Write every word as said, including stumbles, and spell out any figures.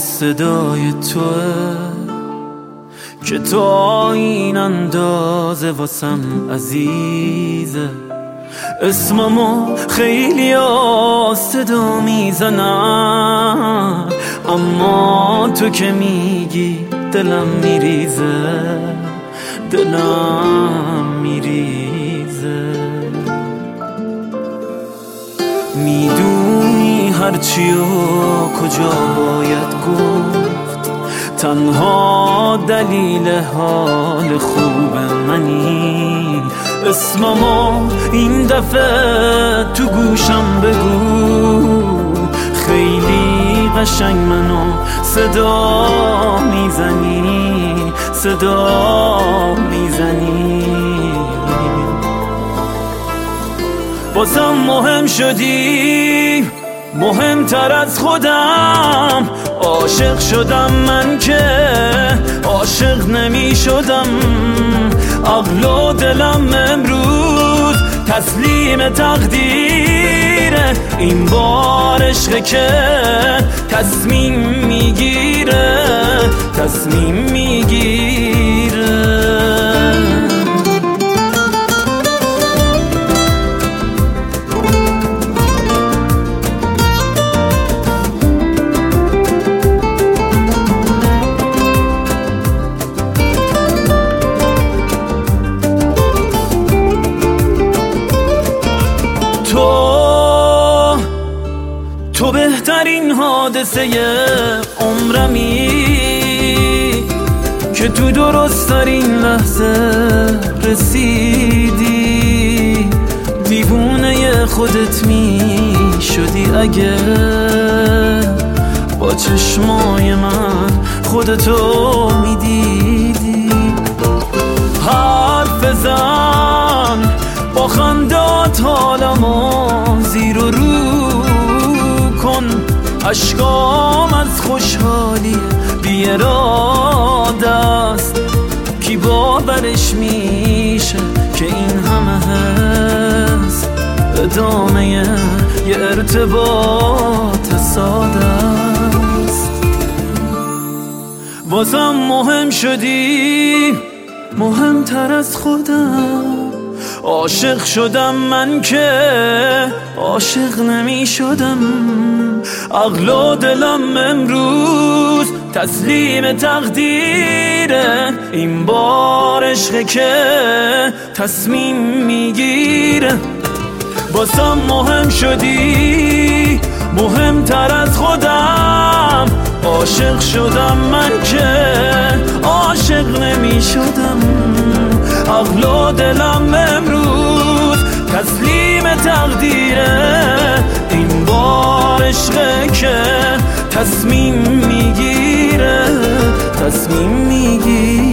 صدای توه که تا این اندازه واسم عزیزه. اسممو خیلی ها صدا میزنن، اما تو که میگی دلم میریزه، دلم میریزه. میدونی هرچی و کجا باید گفت، تنها دلیل حال خوب منی. اسممو این دفعه تو گوشم بگو، خیلی قشنگ منو صدا میزنی، صدا میزنی. بازم مهم شدی، مهمتر از خودم. عاشق شدم من که عاشق نمی شدم. عقل و دلم امروز تسلیم تقدیره، این بار عشقه که تصمیم میگیره، تصمیم میگیره. تو تو بهترین حادثه عمرمی که تو درست‌ترین لحظه رسیدی. دیوونه خودت می شدی اگه با چشمای من خودتو می دیدی. حرف زن با خندات حالمو زیر و رو کن، اشکام از خوشحالی بی اراده است. کی باورش میشه که این همه هست ادامه یه ارتباط ساده است. واسم مهم شدی، مهمتر از خودم. عاشق شدم من که عاشق نمی شدم. عقل و دلم امروز تسلیم تقدیره، این بار عشقه که تصمیم میگیره. واسم مهم شدی، مهمتر از خودم. عاشق شدم من که عاشق نمی شدم. عقل و دلم امروز تسلیم تقدیره، این بار عشقه که تصمیم میگیره، تصمیم میگیره.